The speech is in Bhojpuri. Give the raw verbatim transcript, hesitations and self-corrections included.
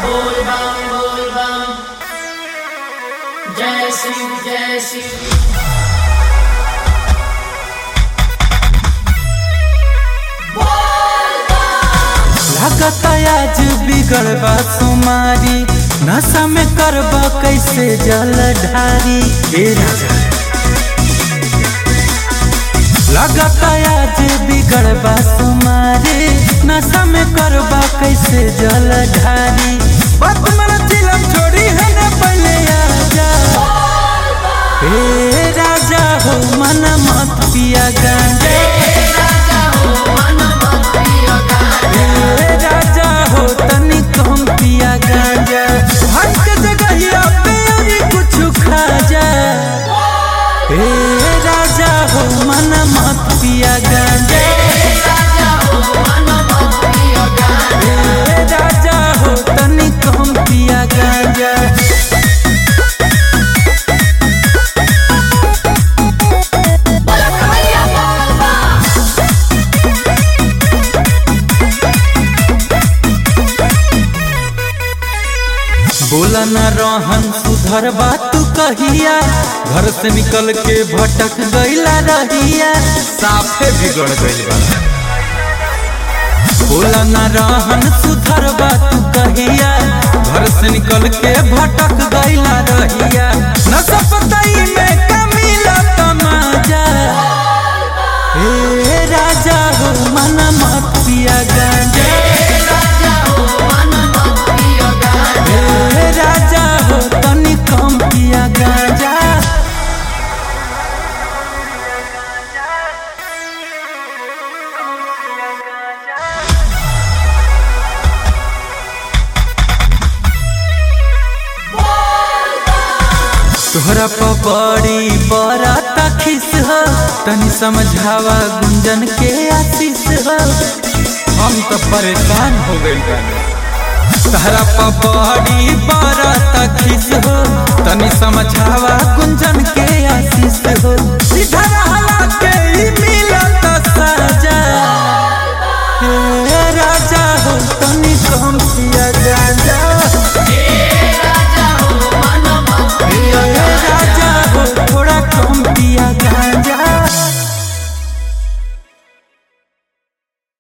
बोल बम बोल बम जय शिव जय शिव। लागता आज बिगड़बा सुमारी नशा में करबा कैसे जल ढारी। ए राजा लागता आज बिगड़बा सुमारी नशा में करबा कैसे जल ढारी। बात मन चिलम छोड़ी है ना पहले आजा। ए राजा हो मन मत पिया गांजा। राजा हो तनी कम पिया गांजा। भाई के जगहिया पे अभी कुछ खा जा। ए राजा हो मन मत पिया गांजा। ए राजा हो तनी कम पिया गांजा। बोला न रहन सुधर बात कहिया घर से निकल के भटक गईला रहिया। साफे बिगड़ गइल बा। बोला न रहन सुधर बात कहिया घर से निकल के भटक गईला रहिया। न सपताई में कमीला तमाजा। ए राजा हो मन मत पिया गांजा। राजा हो तनी कम पिया गांजा। तोहरा पबड़ी बड़ा तखिस हो तनी समझावा गुंजन के आशीष हो। हम तो परेशान हो गइल बानी। तहरा पबड़ी बड़ा तखिस हो तनी समझावा गुंजन के आशीष हो। सीधा